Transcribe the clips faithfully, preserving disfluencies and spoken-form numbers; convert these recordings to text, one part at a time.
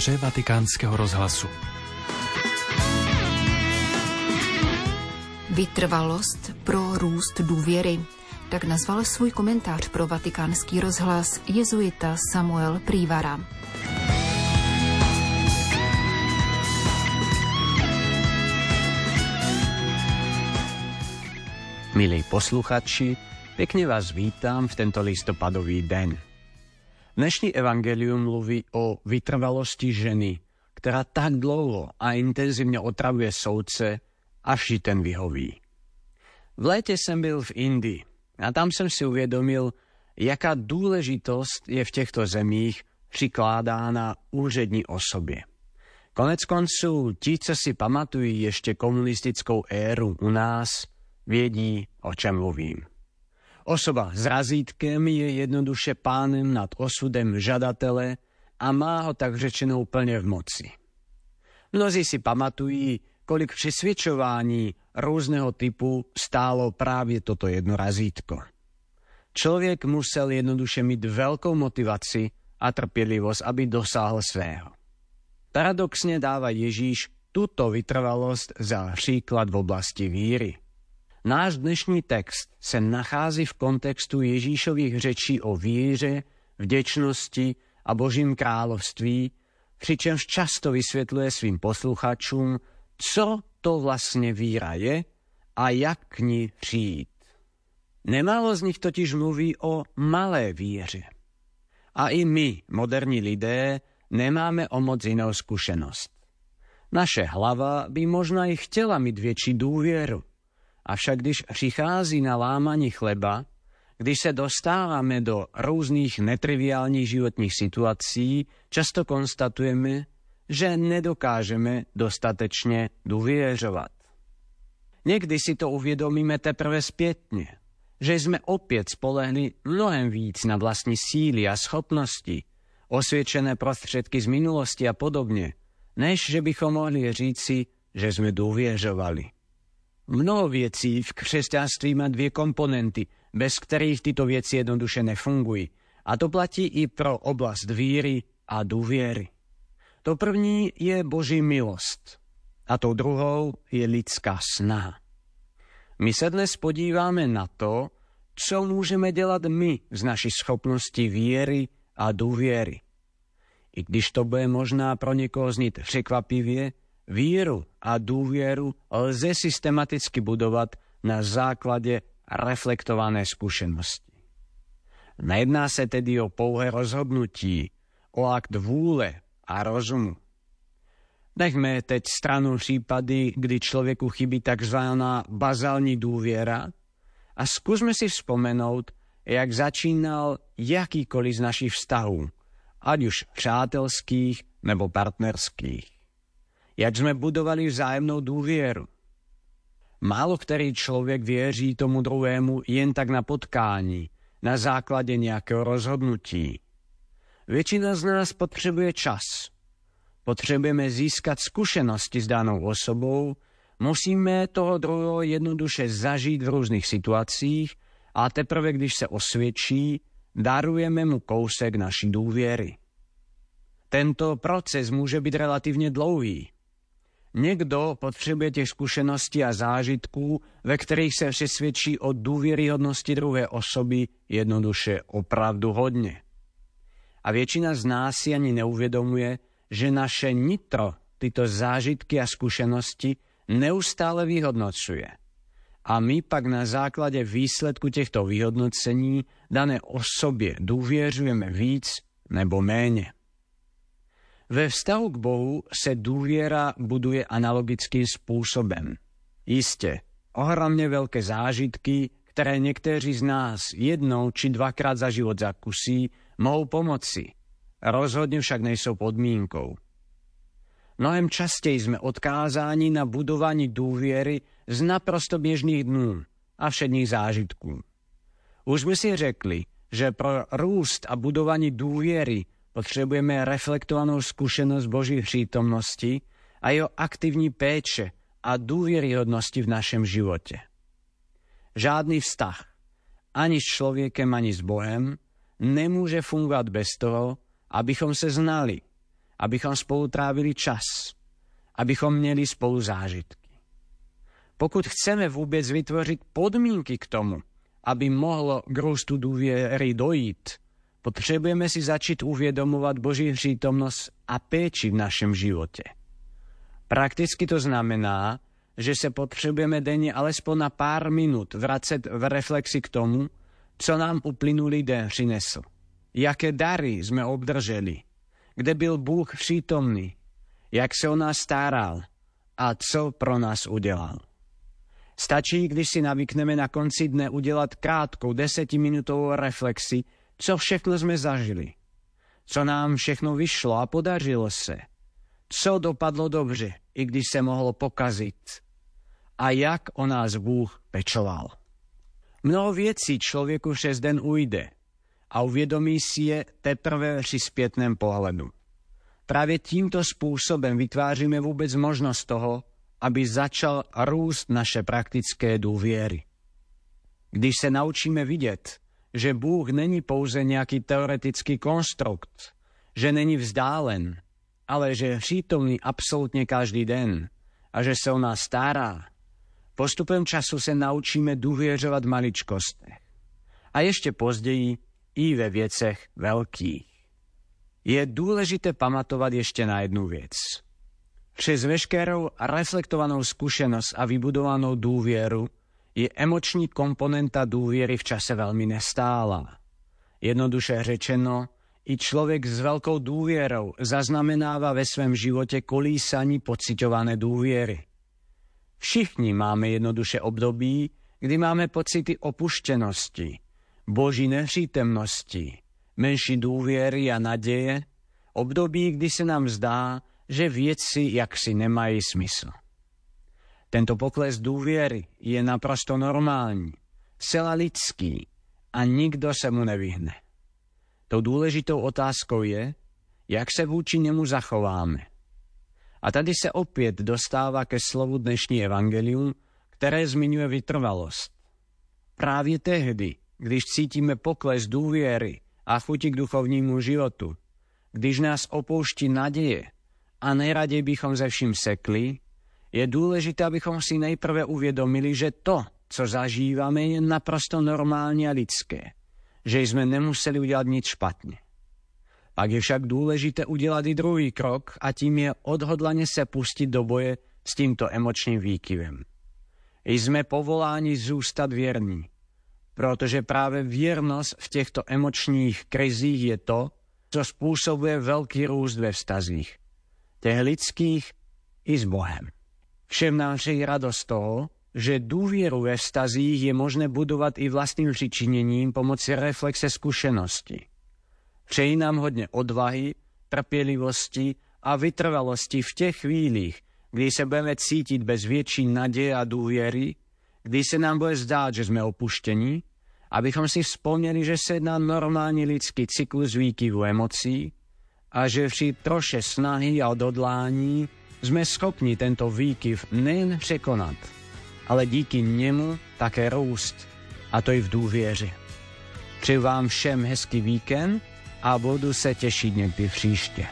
komentáře Vatikánského rozhlasu. Vytrvalost pro růst důvěry. Tak nazval svůj komentář pro Vatikánský rozhlas jezuita Samuel Prívara. Milí posluchači, pekne vás vítam v tento listopadový deň. Dnešní evangelium mluví o vytrvalosti ženy, ktorá tak dlouho a intenzívne otravuje srdce, až ji ten vyhoví. V léte som byl v Indii a tam som si uvedomil, jaká dôležitosť je v týchto zemích přikládána úřední osobě. Konec konců, ti, co si pamatují ešte komunistickou éru u nás, vědí, o čem mluvím. Osoba s razítkem je jednoduše pánem nad osudem žadatele a má ho tak řečeno úplne v moci. Mnozí si pamatují, kolik přesvědčování různého typu stálo právě toto jedno razítko. Člověk musel jednoduše mít veľkou motivaci a trpělivost, aby dosáhl svého. Paradoxne dáva Ježíš túto vytrvalosť za příklad v oblasti víry. Náš dnešní text se nachází v kontextu Ježíšových řečí o víře, vděčnosti a Božím království, přičemž často vysvětluje svým posluchačům, co to vlastně víra je a jak k ní přijít. Nemálo z nich totiž mluví o malé víře. A i my, moderní lidé, nemáme o moc jinou zkušenost. Naše hlava by možná i chtěla mít větší důvěru. Avšak když přichází na lámaní chleba, když se dostáváme do různých netriviálních životních situací, často konstatujeme, že nedokážeme dostatečně důvěřovat. Někdy si to uvědomíme teprve zpětně, že jsme opět spolehli mnohem víc na vlastní síly a schopnosti, osvědčené prostředky z minulosti a podobně, než že bychom mohli říci, že jsme důvěřovali. Mnoho věcí v křesťanství má dvě komponenty, bez kterých tyto věci jednoduše nefungují. A to platí i pro oblast víry a důvěry. To první je Boží milost a tou druhou je lidská snaha. My se dnes podíváme na to, co můžeme dělat my z naší schopnosti víry a důvěry. I když to bude možná pro někoho znít překvapivě, víru a důvěru lze systematicky budovat na základě reflektované zkušenosti. Nejedná se tedy o pouhé rozhodnutí, o akt vůle a rozumu. Nechme teď stranou případy, kdy člověku chybí takzvaná bazální důvěra a zkusme si vzpomenout, jak začínal jakýkoliv z našich vztahů, ať už přátelských nebo partnerských. Jak sme budovali vzájemnou důvěru. Málo který člověk věří tomu druhému jen tak na potkání, na základě nějakého rozhodnutí. Většina z nás potřebuje čas. Potřebujeme získat zkušenosti s danou osobou, musíme toho druhého jednoduše zažít v různých situacích a teprve, když se osvědčí, darujeme mu kousek naší důvěry. Tento proces může být relativně dlouhý. Někdo potřebuje těch zkušeností a zážitků, ve kterých se přesvědčí o důvěryhodnosti druhé osoby jednoduše opravdu hodně. A většina z nás si ani neuvědomuje, že naše nitro tyto zážitky a zkušenosti neustále vyhodnocuje. A my pak na základě výsledku těchto vyhodnocení dané osobě důvěřujeme víc nebo méně. Ve vztahu k Bohu se důvěra buduje analogickým způsobem. Jistě, ohromně velké zážitky, které někteří z nás jednou či dvakrát za život zakusí, mohou pomoci. Rozhodně však nejsou podmínkou. Mnohem častěji jsme odkázáni na budování důvěry z naprosto běžných dnů a všedních zážitků. Už jsme si řekli, že pro růst a budování důvěry potřebujeme reflektovanou zkušenost Boží přítomnosti a jeho aktivní péče a důvěryhodnosti v našem životě. Žádný vztah, ani s člověkem, ani s Bohem, nemůže fungovat bez toho, abychom se znali, abychom spolu trávili čas, abychom měli spolu zážitky. Pokud chceme vůbec vytvořit podmínky k tomu, aby mohlo k růstu důvěry dojít, potřebujeme si začít uvědomovat Boží přítomnost a péči v našem životě. Prakticky to znamená, že se potřebujeme denně alespoň na pár minut vracet v reflexi k tomu, co nám uplynulý den přinesl. Jaké dary jsme obdrželi, kde byl Bůh přítomný, jak se o nás staral a co pro nás udělal. Stačí, když si navykneme na konci dne udělat krátkou desetiminutovou reflexi, co všechno jsme zažili, co nám všechno vyšlo a podařilo se, co dopadlo dobře, i když se mohlo pokazit, a jak o nás Bůh pečoval. Mnoho věcí člověku přes den ujde a uvědomí si je teprve při zpětném pohledu. Právě tímto způsobem vytváříme vůbec možnost toho, aby začal růst naše praktické důvěry. Když se naučíme vidět, že Bůh není pouze nějaký teoretický konstrukt, že není vzdálen, ale že je přítomný absolutně každý den a že se o nás stará, postupem času se naučíme důvěřovat maličkostech. A ještě později i ve věcech velkých. Je důležité pamatovat ještě na jednu věc. Přes veškerou reflektovanou zkušenost a vybudovanou důvěru je emoční komponenta důvěry v čase velmi nestálá. Jednoduše řečeno, i člověk s velkou důvěrou zaznamenává ve svém životě kolísaní pociťované důvěry. Všichni máme jednoduše období, kdy máme pocity opuštěnosti, Boží nepřítomnosti, menší důvěry a naděje, období, kdy se nám zdá, že věci jaksi nemají smysl. Tento pokles důvěry je naprosto normální, zcela lidský a nikdo se mu nevyhne. Tou důležitou otázkou je, jak se vůči němu zachováme. A tady se opět dostává ke slovu dnešní evangelium, které zmiňuje vytrvalost. Právě tehdy, když cítíme pokles důvěry a chuti k duchovnímu životu, když nás opouští naděje a nejraději bychom ze vším sekli, je důležité, abychom si nejprve uvědomili, že to, co zažíváme, je naprosto normální a lidské, že jsme nemuseli udělat nic špatně. Pak je však důležité udělat i druhý krok a tím je odhodlaně se pustit do boje s tímto emočním výkyvem. Jsme povoláni zůstat věrní, protože právě věrnost v těchto emočních krizích je to, co způsobuje velký růst ve vztazích, těch lidských i s Bohem. Všem nám přeji radost toho, že důvěru ve vztazích je možné budovat i vlastním přičiněním pomocí reflexe zkušenosti. Přeji nám hodně odvahy, trpělivosti a vytrvalosti v těch chvílích, kdy se budeme cítit bez větší naděje a důvěry, kdy se nám bude zdát, že jsme opuštěni, abychom si vzpomněli, že se jedná normální lidský cyklus výkyvů emocí a že při troše snahy a odhodlání jsme schopni tento výkyv nejen překonat, ale díky němu také růst, a to i v důvěře. Přeji vám všem hezký víkend a budu se těšit někdy příště.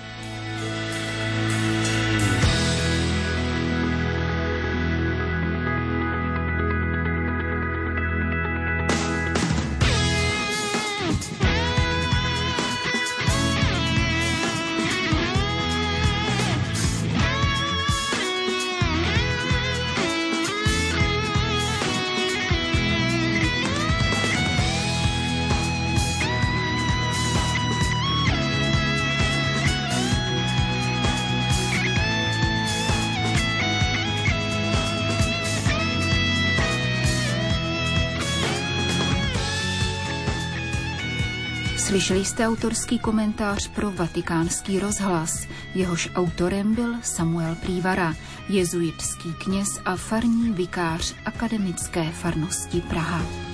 Slyšeli jste autorský komentář pro Vatikánský rozhlas. Jehož autorem byl Samuel Prývara, jezuitský kněz a farní vikář Akademické farnosti Praha.